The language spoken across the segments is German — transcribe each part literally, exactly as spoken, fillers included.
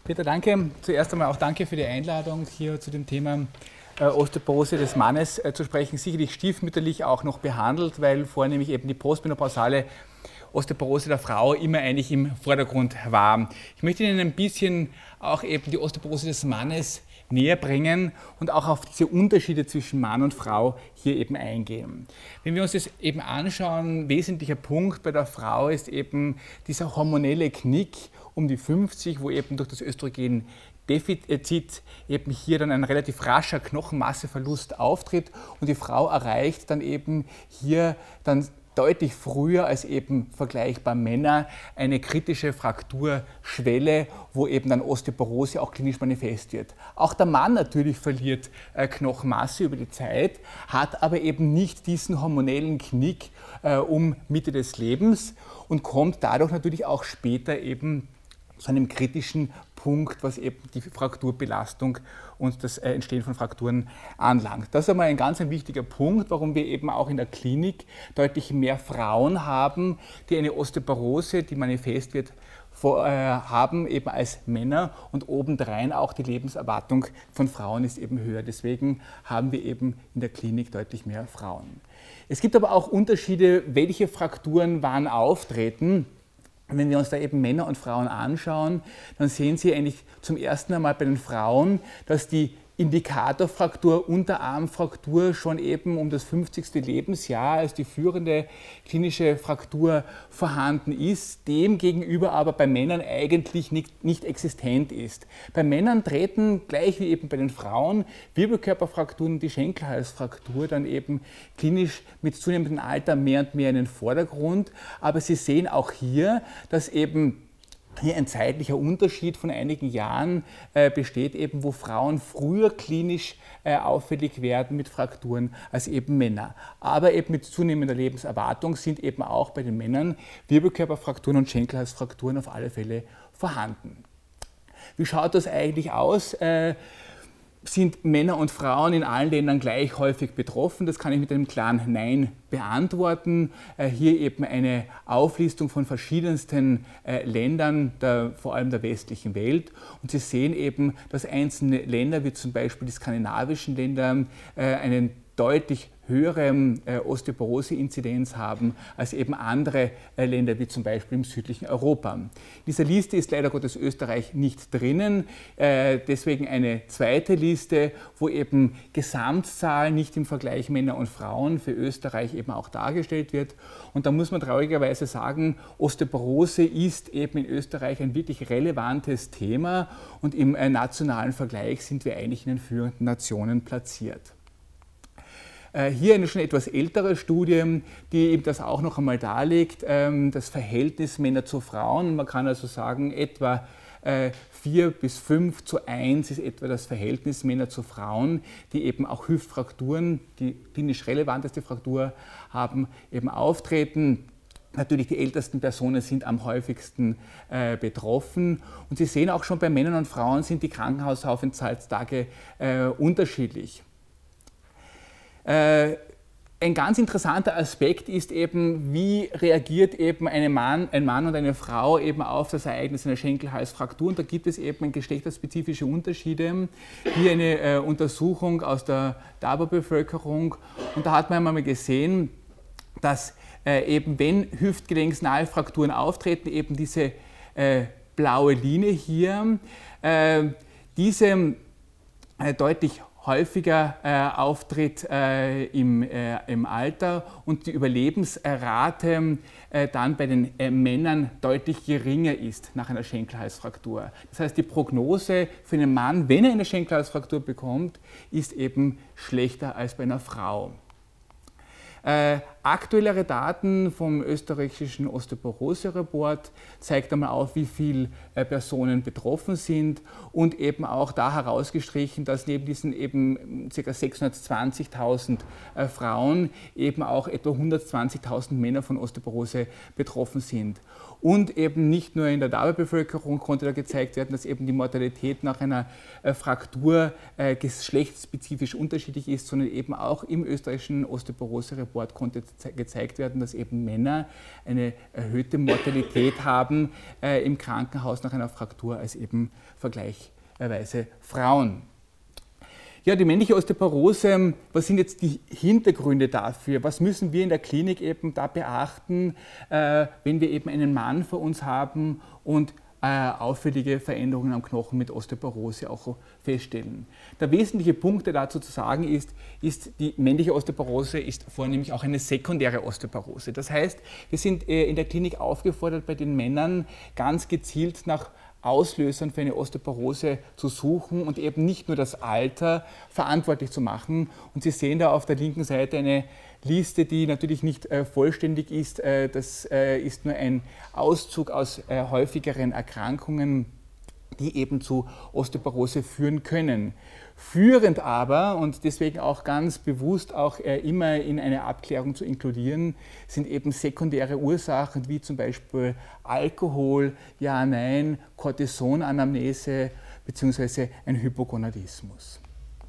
Peter, danke. Zuerst einmal auch danke für die Einladung, hier zu dem Thema äh, Osteoporose des Mannes äh, zu sprechen. Sicherlich stiefmütterlich auch noch behandelt, weil vornehmlich eben die postmenopausale Osteoporose der Frau immer eigentlich im Vordergrund war. Ich möchte Ihnen ein bisschen auch eben die Osteoporose des Mannes näher bringen und auch auf diese Unterschiede zwischen Mann und Frau hier eben eingehen. Wenn wir uns das eben anschauen, ein wesentlicher Punkt bei der Frau ist eben dieser hormonelle Knick um die fünfzig, wo eben durch das Östrogendefizit eben hier dann ein relativ rascher Knochenmasseverlust auftritt und die Frau erreicht dann eben hier dann deutlich früher als eben vergleichbar Männer eine kritische Frakturschwelle, wo eben dann Osteoporose auch klinisch manifest wird. Auch der Mann natürlich verliert äh, Knochenmasse über die Zeit, hat aber eben nicht diesen hormonellen Knick äh, um Mitte des Lebens und kommt dadurch natürlich auch später eben zu einem kritischen Punkt, was eben die Frakturbelastung und das Entstehen von Frakturen anlangt. Das ist einmal ein ganz ein wichtiger Punkt, warum wir eben auch in der Klinik deutlich mehr Frauen haben, die eine Osteoporose, die manifest wird, vor, äh, haben eben als Männer, und obendrein auch die Lebenserwartung von Frauen ist eben höher. Deswegen haben wir eben in der Klinik deutlich mehr Frauen. Es gibt aber auch Unterschiede, welche Frakturen wann auftreten. Wenn wir uns da eben Männer und Frauen anschauen, dann sehen Sie eigentlich zum ersten Mal bei den Frauen, dass die Indikatorfraktur, Unterarmfraktur schon eben um das fünfzigste Lebensjahr als die führende klinische Fraktur vorhanden ist, demgegenüber aber bei Männern eigentlich nicht, nicht existent ist. Bei Männern treten, gleich wie eben bei den Frauen, Wirbelkörperfrakturen und die Schenkelhalsfraktur dann eben klinisch mit zunehmendem Alter mehr und mehr in den Vordergrund. Aber Sie sehen auch hier, dass eben hier ein zeitlicher Unterschied von einigen Jahren äh, besteht, eben wo Frauen früher klinisch äh, auffällig werden mit Frakturen als eben Männer. Aber eben mit zunehmender Lebenserwartung sind eben auch bei den Männern Wirbelkörperfrakturen und Schenkelhalsfrakturen auf alle Fälle vorhanden. Wie schaut das eigentlich aus? Äh, Sind Männer und Frauen in allen Ländern gleich häufig betroffen? Das kann ich mit einem klaren Nein beantworten. Hier eben eine Auflistung von verschiedensten Ländern, der, vor allem der westlichen Welt. Und Sie sehen eben, dass einzelne Länder, wie zum Beispiel die skandinavischen Länder, einen deutlich höhere äh, Osteoporose-Inzidenz haben als eben andere äh, Länder, wie zum Beispiel im südlichen Europa. In dieser Liste ist leider Gottes Österreich nicht drinnen, äh, deswegen eine zweite Liste, wo eben Gesamtzahl nicht im Vergleich Männer und Frauen für Österreich eben auch dargestellt wird. Und da muss man traurigerweise sagen, Osteoporose ist eben in Österreich ein wirklich relevantes Thema und im äh, nationalen Vergleich sind wir eigentlich in den führenden Nationen platziert. Hier eine schon etwas ältere Studie, die eben das auch noch einmal darlegt, das Verhältnis Männer zu Frauen. Man kann also sagen, etwa vier bis fünf zu eins ist etwa das Verhältnis Männer zu Frauen, die eben auch Hüftfrakturen, die klinisch relevanteste Fraktur haben, eben auftreten. Natürlich die ältesten Personen sind am häufigsten äh, betroffen. Und Sie sehen auch schon, bei Männern und Frauen sind die Krankenhausaufenthaltstage äh, unterschiedlich. Ein ganz interessanter Aspekt ist eben, wie reagiert eben eine Mann, ein Mann und eine Frau eben auf das Ereignis einer Schenkelhalsfraktur. Und da gibt es eben geschlechterspezifische Unterschiede. Hier eine äh, Untersuchung aus der DABA-Bevölkerung. Und da hat man einmal gesehen, dass äh, eben wenn hüftgelenksnahe Frakturen auftreten, eben diese äh, blaue Linie hier, äh, diese äh, deutlich häufiger äh, auftritt äh, im, äh, im Alter und die Überlebensrate äh, dann bei den äh, Männern deutlich geringer ist nach einer Schenkelhalsfraktur. Das heißt, die Prognose für einen Mann, wenn er eine Schenkelhalsfraktur bekommt, ist eben schlechter als bei einer Frau. Äh, aktuellere Daten vom österreichischen Osteoporose-Report zeigt einmal auf, wie viele äh, Personen betroffen sind und eben auch da herausgestrichen, dass neben diesen eben ca. sechshundertzwanzigtausend äh, Frauen eben auch etwa hundertzwanzigtausend Männer von Osteoporose betroffen sind. Und eben nicht nur in der DABA-Bevölkerung konnte da gezeigt werden, dass eben die Mortalität nach einer äh, Fraktur äh, geschlechtsspezifisch unterschiedlich ist, sondern eben auch im österreichischen Osteoporose-Report Report konnte gezeigt werden, dass eben Männer eine erhöhte Mortalität haben äh, im Krankenhaus nach einer Fraktur als eben vergleichsweise Frauen. Ja, die männliche Osteoporose, was sind jetzt die Hintergründe dafür? Was müssen wir in der Klinik eben da beachten, äh, wenn wir eben einen Mann vor uns haben und äh, auffällige Veränderungen am Knochen mit Osteoporose auch feststellen? Der wesentliche Punkt, der dazu zu sagen ist, ist, die männliche Osteoporose ist vornehmlich auch eine sekundäre Osteoporose. Das heißt, wir sind äh, in der Klinik aufgefordert, bei den Männern ganz gezielt nach Auslösern für eine Osteoporose zu suchen und eben nicht nur das Alter verantwortlich zu machen. Und Sie sehen da auf der linken Seite eine Liste, die natürlich nicht äh, vollständig ist. Äh, das äh, ist nur ein Auszug aus äh, häufigeren Erkrankungen, die eben zu Osteoporose führen können. Führend aber, und deswegen auch ganz bewusst auch äh, immer in eine Abklärung zu inkludieren, sind eben sekundäre Ursachen wie zum Beispiel Alkohol, Ja, Nein, Cortisonanamnese bzw. ein Hypogonadismus.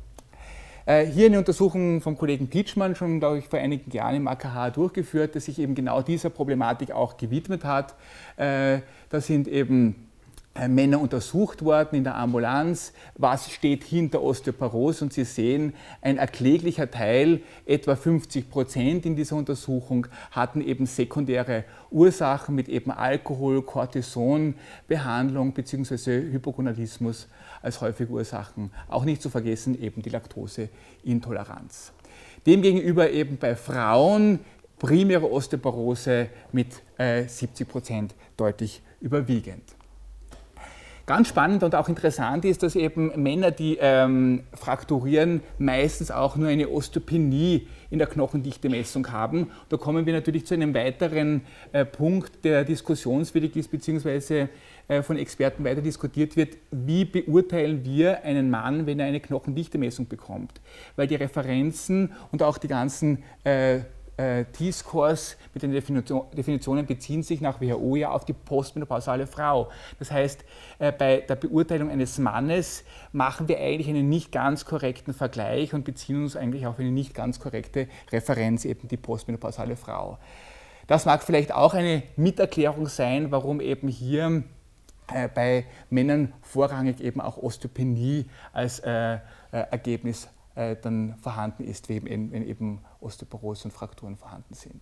Äh, hier eine Untersuchung vom Kollegen Pitschmann, schon glaube ich vor einigen Jahren im A K H durchgeführt, der sich eben genau dieser Problematik auch gewidmet hat. Äh, da sind eben Männer untersucht worden in der Ambulanz, was steht hinter Osteoporose, und Sie sehen, ein erkläglicher Teil, etwa fünfzig Prozent in dieser Untersuchung, hatten eben sekundäre Ursachen mit eben Alkohol, Cortisonbehandlung bzw. Hypogonadismus als häufige Ursachen. Auch nicht zu vergessen eben die Laktoseintoleranz. Demgegenüber eben bei Frauen primäre Osteoporose mit äh, siebzig Prozent deutlich überwiegend. Ganz spannend und auch interessant ist, dass eben Männer, die ähm, frakturieren, meistens auch nur eine Osteopenie in der Knochendichtemessung haben. Da kommen wir natürlich zu einem weiteren äh, Punkt, der diskussionswürdig ist, beziehungsweise äh, von Experten weiter diskutiert wird. Wie beurteilen wir einen Mann, wenn er eine Knochendichtemessung bekommt? Weil die Referenzen und auch die ganzen äh, T-Scores mit den Definitionen beziehen sich nach W H O ja auf die postmenopausale Frau. Das heißt, bei der Beurteilung eines Mannes machen wir eigentlich einen nicht ganz korrekten Vergleich und beziehen uns eigentlich auf eine nicht ganz korrekte Referenz, eben die postmenopausale Frau. Das mag vielleicht auch eine Miterklärung sein, warum eben hier bei Männern vorrangig eben auch Osteopenie als äh, Ergebnis dann vorhanden ist, wenn eben, wenn eben Osteoporose und Frakturen vorhanden sind.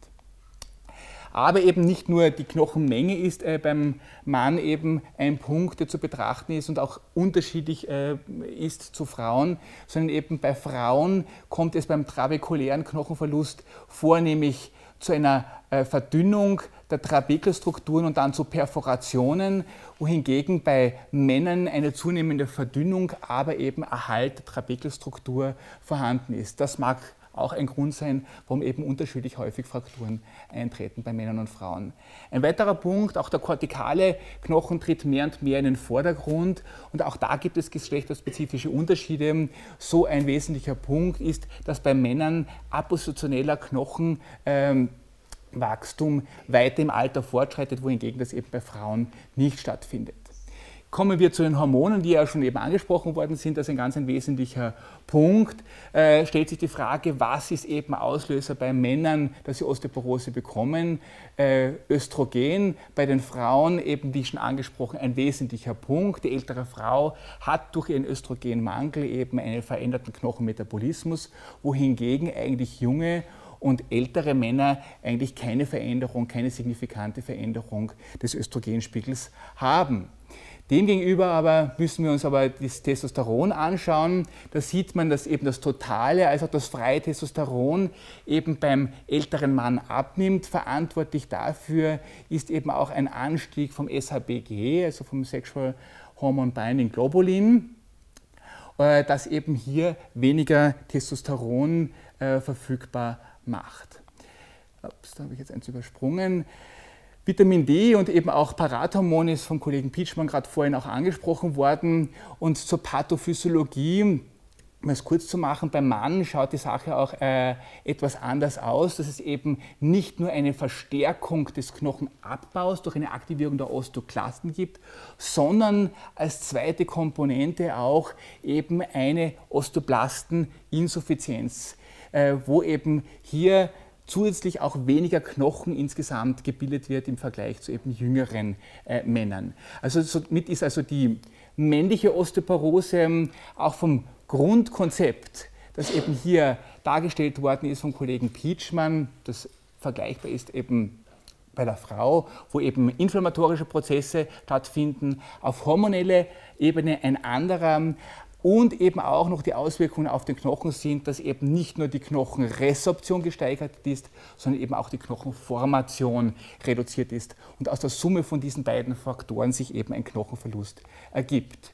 Aber eben nicht nur die Knochenmenge ist äh, beim Mann eben ein Punkt, der zu betrachten ist und auch unterschiedlich äh, ist zu Frauen, sondern eben bei Frauen kommt es beim trabekulären Knochenverlust vornehmlich zu einer äh, Verdünnung der Trabekelstrukturen und dann zu Perforationen, wohingegen bei Männern eine zunehmende Verdünnung, aber eben Erhalt der Trabekelstruktur vorhanden ist. Das mag auch ein Grund sein, warum eben unterschiedlich häufig Frakturen eintreten bei Männern und Frauen. Ein weiterer Punkt, auch der kortikale Knochen tritt mehr und mehr in den Vordergrund und auch da gibt es geschlechterspezifische Unterschiede. So ein wesentlicher Punkt ist, dass bei Männern appositioneller Knochen ähm, Wachstum weiter im Alter fortschreitet, wohingegen das eben bei Frauen nicht stattfindet. Kommen wir zu den Hormonen, die ja schon eben angesprochen worden sind, das ist ein ganz ein wesentlicher Punkt. Äh, stellt sich die Frage, was ist eben Auslöser bei Männern, dass sie Osteoporose bekommen? Äh, Östrogen, bei den Frauen eben, wie schon angesprochen, ein wesentlicher Punkt. Die ältere Frau hat durch ihren Östrogenmangel eben einen veränderten Knochenmetabolismus, wohingegen eigentlich junge und ältere Männer eigentlich keine Veränderung, keine signifikante Veränderung des Östrogenspiegels haben. Demgegenüber aber müssen wir uns aber das Testosteron anschauen. Da sieht man, dass eben das totale, also das freie Testosteron eben beim älteren Mann abnimmt. Verantwortlich dafür ist eben auch ein Anstieg vom S H B G, also vom Sexual Hormone Binding Globulin, das eben hier weniger Testosteron äh, verfügbar macht. Ups, da habe ich jetzt eins übersprungen. Vitamin D und eben auch Parathormon ist vom Kollegen Pitschmann gerade vorhin auch angesprochen worden. Und zur Pathophysiologie, um es kurz zu machen, beim Mann schaut die Sache auch äh, etwas anders aus, dass es eben nicht nur eine Verstärkung des Knochenabbaus durch eine Aktivierung der Osteoklasten gibt, sondern als zweite Komponente auch eben eine Osteoblasteninsuffizienz, äh, wo eben hier zusätzlich auch weniger Knochen insgesamt gebildet wird im Vergleich zu eben jüngeren äh, Männern. Also somit ist also die männliche Osteoporose ähm, auch vom Grundkonzept, das eben hier dargestellt worden ist vom Kollegen Pietschmann, das vergleichbar ist eben bei der Frau, wo eben inflammatorische Prozesse stattfinden, auf hormoneller Ebene ein anderer und eben auch noch die Auswirkungen auf den Knochen sind, dass eben nicht nur die Knochenresorption gesteigert ist, sondern eben auch die Knochenformation reduziert ist und aus der Summe von diesen beiden Faktoren sich eben ein Knochenverlust ergibt.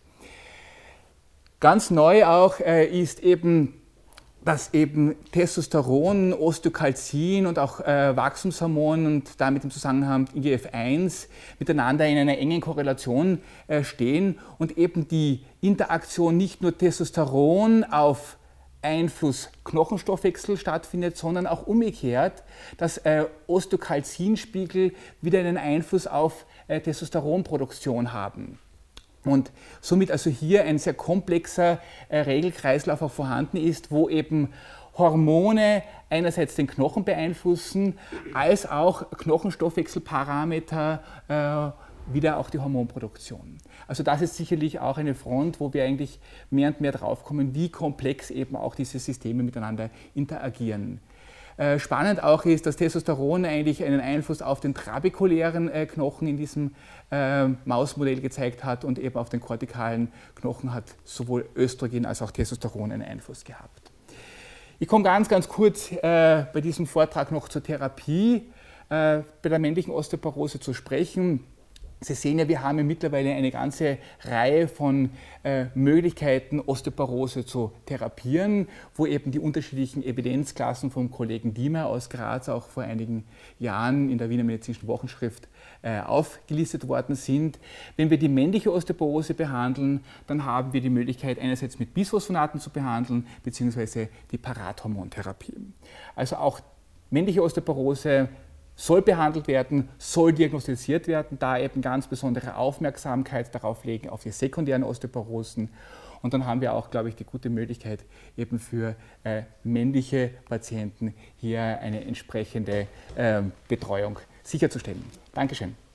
Ganz neu auch äh, ist eben, dass eben Testosteron, Osteokalzin und auch äh, Wachstumshormon und damit im Zusammenhang I G F eins miteinander in einer engen Korrelation äh, stehen und eben die Interaktion nicht nur Testosteron auf Einfluss Knochenstoffwechsel stattfindet, sondern auch umgekehrt, dass äh, Osteokalzinspiegel wieder einen Einfluss auf äh, Testosteronproduktion haben. Und somit also hier ein sehr komplexer äh, Regelkreislauf auch vorhanden ist, wo eben Hormone einerseits den Knochen beeinflussen, als auch Knochenstoffwechselparameter äh, wieder auch die Hormonproduktion. Also das ist sicherlich auch eine Front, wo wir eigentlich mehr und mehr drauf kommen, wie komplex eben auch diese Systeme miteinander interagieren. Äh, spannend auch ist, dass Testosteron eigentlich einen Einfluss auf den trabekulären äh, Knochen in diesem äh, Mausmodell gezeigt hat und eben auf den kortikalen Knochen hat sowohl Östrogen als auch Testosteron einen Einfluss gehabt. Ich komme ganz, ganz kurz äh, bei diesem Vortrag noch zur Therapie äh, bei der männlichen Osteoporose zu sprechen. Sie sehen ja, wir haben ja mittlerweile eine ganze Reihe von äh, Möglichkeiten, Osteoporose zu therapieren, wo eben die unterschiedlichen Evidenzklassen vom Kollegen Diemer aus Graz auch vor einigen Jahren in der Wiener Medizinischen Wochenschrift äh, aufgelistet worden sind. Wenn wir die männliche Osteoporose behandeln, dann haben wir die Möglichkeit, einerseits mit Bisphosphonaten zu behandeln, beziehungsweise die Parathormontherapie. Also auch männliche Osteoporose soll behandelt werden, soll diagnostiziert werden, da eben ganz besondere Aufmerksamkeit darauf legen, auf die sekundären Osteoporosen. Und dann haben wir auch, glaube ich, die gute Möglichkeit, eben für äh, männliche Patienten hier eine entsprechende äh, Betreuung sicherzustellen. Dankeschön.